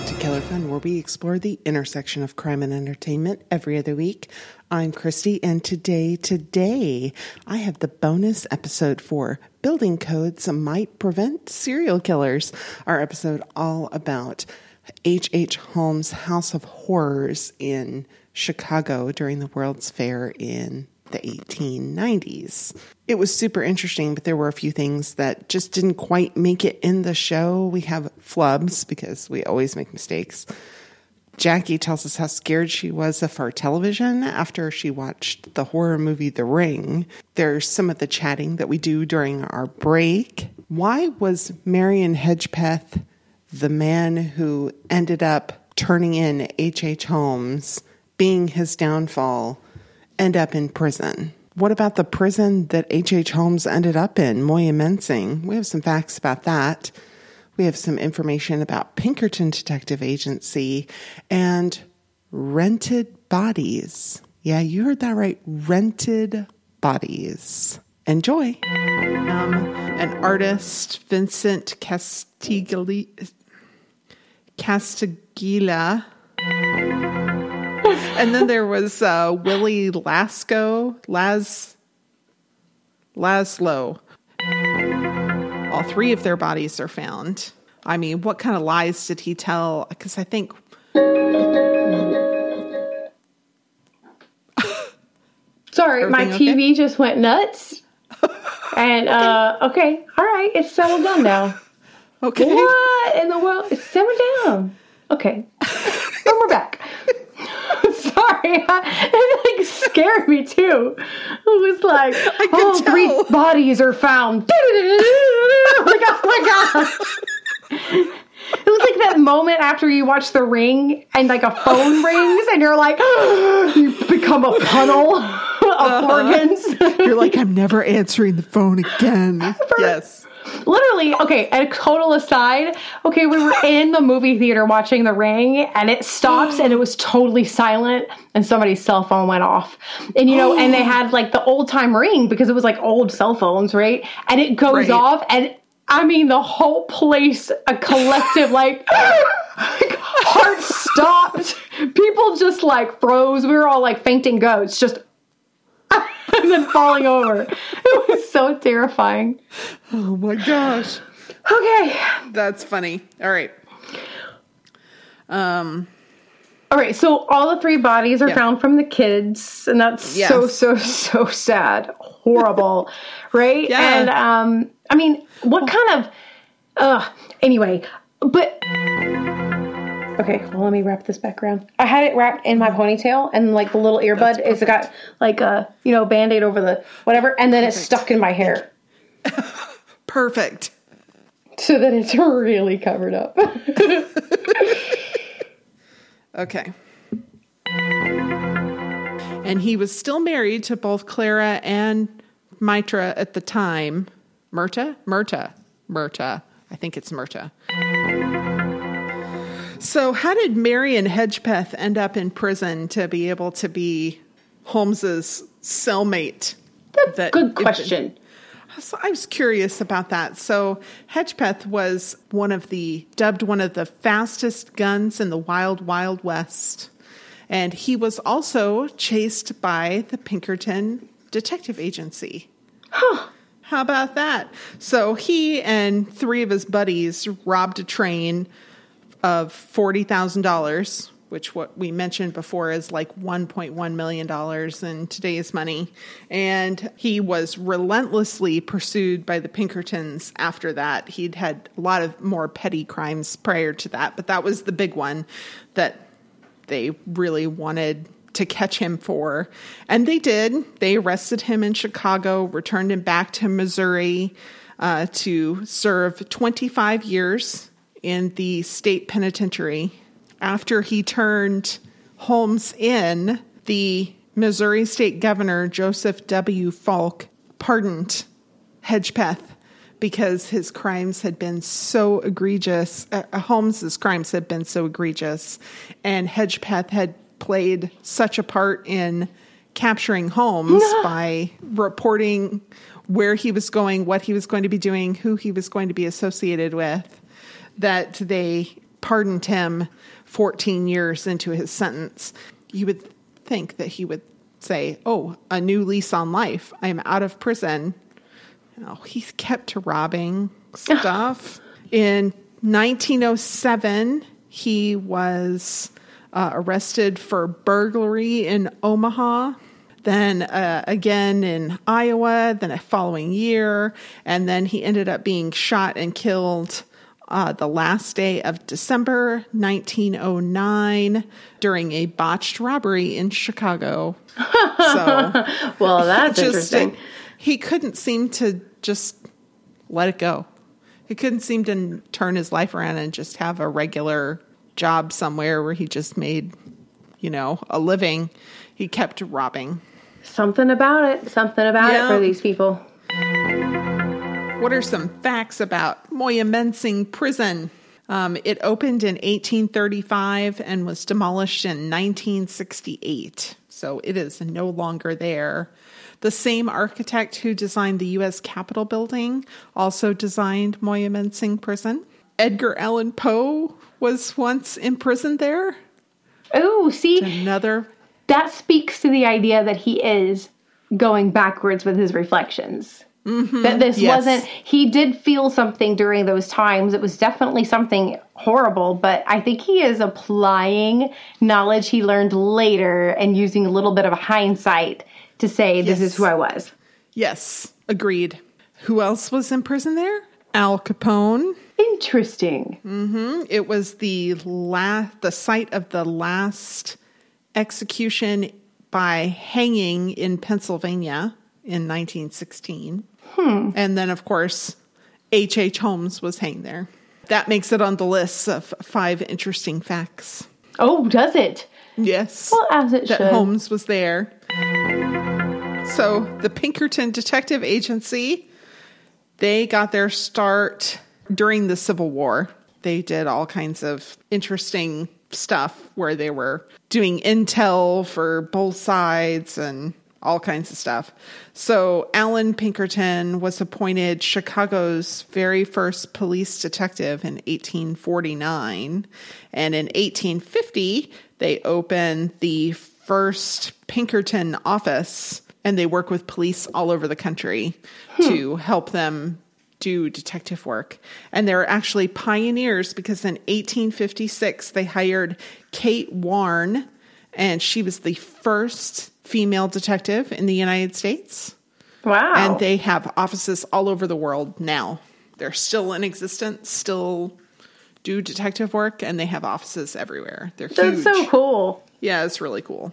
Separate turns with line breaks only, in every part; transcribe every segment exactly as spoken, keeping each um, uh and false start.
to Killer Fun, where we explore the intersection of crime and entertainment every other week. I'm Christy, and today, today, I have the bonus episode for Building Codes Might Prevent Serial Killers. Our episode all about H H. Holmes' House of Horrors in Chicago during the World's Fair in the eighteen nineties. It was super interesting, but there were a few things that just didn't quite make it in the show. We have flubs because we always make mistakes. Jackie tells us how scared she was of our television after she watched the horror movie The Ring. There's some of the chatting that we do during our break. Why was Marion Hedgepeth the man who ended up turning in H H. Holmes, being his downfall, end up in prison? What about the prison that H H. Holmes ended up in, Moyamensing? We have some facts about that. We have some information about Pinkerton Detective Agency and rented bodies. Yeah, you heard that right. Rented bodies. Enjoy. Um, an artist, Vincent Castigli, Castiglia. And then there was uh, Willie Lasco, Las, Laszlo. All three of their bodies are found. I mean, what kind of lies did he tell? Because I think...
Sorry, my T V okay? just went nuts. And, okay. uh, okay, all right, it's settled down now.
Okay.
What in the world? It's settled down. Okay. And we're back. Sorry, I, it like scared me too. It was like, oh, tell. three bodies are found. Like, oh my gosh. It was like that moment after you watch The Ring and like a phone rings and you're like, oh, you become a puddle of uh-huh. organs.
You're like, I'm never answering the phone again. For, yes.
Literally, okay, a total aside, okay, we were in the movie theater watching The Ring, and it stops, and it was totally silent, and somebody's cell phone went off. And, you know, and they had, like, the old-time ring, because it was, like, old cell phones, right? And it goes right. off, and, I mean, the whole place, a collective, like, heart stopped. People just, like, froze. We were all, like, fainting goats, just... and then falling over. It was so terrifying.
Oh my gosh.
Okay.
That's funny. All right. Um.
All right. So all the three bodies are yeah. found from the kids, and that's yes. so so so sad, horrible, right?
Yeah.
And um, I mean, what kind of? Uh. Anyway, but. Okay, well, let me wrap this back around. I had it wrapped in my ponytail, and, like, the little earbud, it's got, like, a, you know, Band-Aid over the whatever, and then Perfect. It's stuck in my hair.
Perfect.
So that it's really covered up.
Okay. And he was still married to both Clara and Mitra at the time. Myrta? Myrta. Myrta. I think it's Myrta. So how did Marion Hedgepeth end up in prison to be able to be Holmes's cellmate?
That's a good question.
It, so I was curious about that. So Hedgepeth was one of the, dubbed one of the fastest guns in the wild, wild west. And he was also chased by the Pinkerton Detective Agency.
Huh.
How about that? So he and three of his buddies robbed a train of forty thousand dollars, which what we mentioned before is like one point one million dollars in today's money. And he was relentlessly pursued by the Pinkertons after that. He'd had a lot of more petty crimes prior to that, but that was the big one that they really wanted to catch him for. And they did. They arrested him in Chicago, returned him back to Missouri uh, to serve twenty-five years in the state penitentiary. After he turned Holmes in, the Missouri state governor, Joseph W. Falk, pardoned Hedgepeth because his crimes had been so egregious. Uh, Holmes's crimes had been so egregious, and Hedgepeth had played such a part in capturing Holmes by reporting where he was going, what he was going to be doing, who he was going to be associated with, that they pardoned him fourteen years into his sentence. You would think that he would say, oh, a new lease on life. I'm out of prison. Oh, he's kept robbing stuff. In nineteen oh seven, he was uh, arrested for burglary in Omaha. Then uh, again in Iowa, then a following year. And then he ended up being shot and killed uh, the last day of December nineteen oh nine during a botched robbery in Chicago. So,
well, that's
just,
interesting.
He couldn't seem to just let it go. He couldn't seem to turn his life around and just have a regular job somewhere where he just made, you know, a living. He kept robbing.
Something about it. Something about
yeah.
it for these people.
What are some facts about Moyamensing Prison? Um, it opened in eighteen thirty-five and was demolished in nineteen sixty-eight. So it is no longer there. The same architect who designed the U S Capitol building also designed Moyamensing Prison. Edgar Allan Poe was once imprisoned there.
Oh, see,
another.
That speaks to the idea that he is going backwards with his reflections.
Mm-hmm.
That this
yes.
wasn't, he did feel something during those times. It was definitely something horrible, but I think he is applying knowledge he learned later and using a little bit of hindsight to say, this
yes.
is who I was.
Yes, agreed. Who else was in prison there? Al Capone.
Interesting.
Mm-hmm. It was the la- the site of the last execution by hanging in Pennsylvania in nineteen sixteen.
Hmm.
And then, of course, H H. Holmes was hanged there. That makes it on the list of five interesting facts.
Oh, does it?
Yes.
Well, as it
that
should.
Holmes was there. So the Pinkerton Detective Agency, they got their start during the Civil War. They did all kinds of interesting stuff where they were doing intel for both sides and all kinds of stuff. So Alan Pinkerton was appointed Chicago's very first police detective in eighteen forty-nine. And in eighteen fifty, they opened the first Pinkerton office, and they work with police all over the country hmm. to help them do detective work. And they're actually pioneers because in eighteen fifty-six, they hired Kate Warren, and she was the first female detective in the United States.
Wow.
And they have offices all over the world now. They're still in existence, still do detective work, and they have offices everywhere. They're huge.
That's so cool.
Yeah, it's really cool.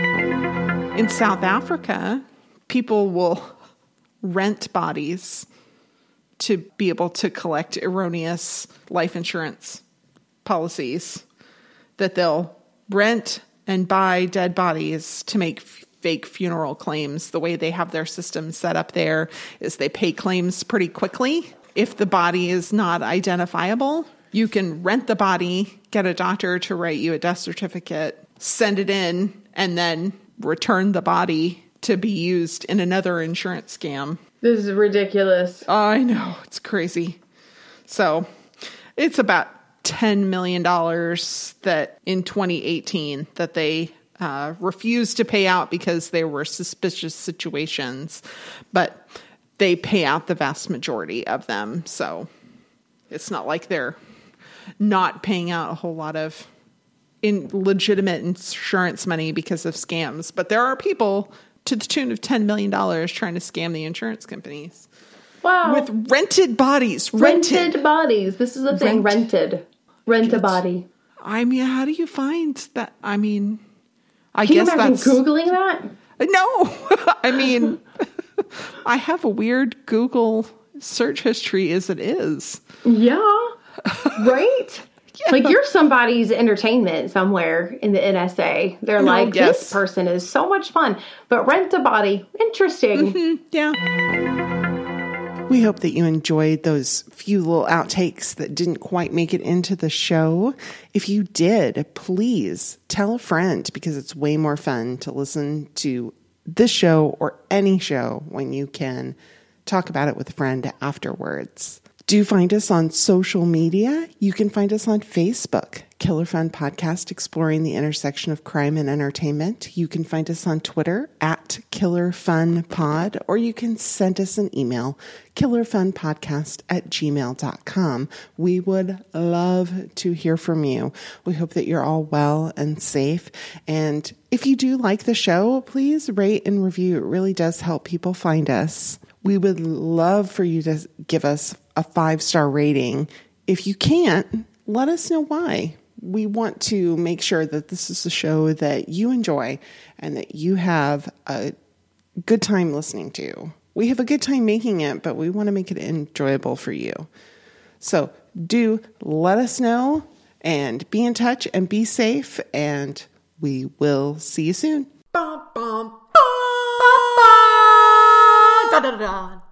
In South Africa, people will rent bodies to be able to collect erroneous life insurance policies, that they'll rent and buy dead bodies to make f- fake funeral claims. The way they have their system set up there is they pay claims pretty quickly. If the body is not identifiable, you can rent the body, get a doctor to write you a death certificate, send it in, and then return the body to be used in another insurance scam.
This is ridiculous.
I know. It's crazy. So it's about ten million dollars that in twenty eighteen that they uh, refused to pay out because there were suspicious situations, but they pay out the vast majority of them. So it's not like they're not paying out a whole lot of in legitimate insurance money because of scams. But there are people to the tune of ten million dollars trying to scam the insurance companies.
Wow.
With rented bodies. Rented,
rented bodies. This is the thing. Rent, rented. Rent a body.
I mean, how do you find that? I mean, I
Can
guess
you imagine
that's...
Googling that?
No. I mean, I have a weird Google search history as it is.
Yeah. Right?
Yeah.
Like you're somebody's entertainment somewhere in the N S A. They're
no,
like,
yes.
this person is so much fun. But rent a body. Interesting.
Mm-hmm. Yeah. We hope that you enjoyed those few little outtakes that didn't quite make it into the show. If you did, please tell a friend, because it's way more fun to listen to this show or any show when you can talk about it with a friend afterwards. Do find us on social media. You can find us on Facebook, Killer Fun Podcast, exploring the intersection of crime and entertainment. You can find us on Twitter at Killer Fun Pod, or you can send us an email, killerfunpodcast at gmail dot com. We would love to hear from you. We hope that you're all well and safe. And if you do like the show, please rate and review. It really does help people find us. We would love for you to give us a five-star rating. If you can't, let us know why. We want to make sure that this is a show that you enjoy and that you have a good time listening to. We have a good time making it, but we want to make it enjoyable for you. So do let us know and be in touch and be safe, and we will see you soon.
Bum, bum, bum. Da, da, da, da.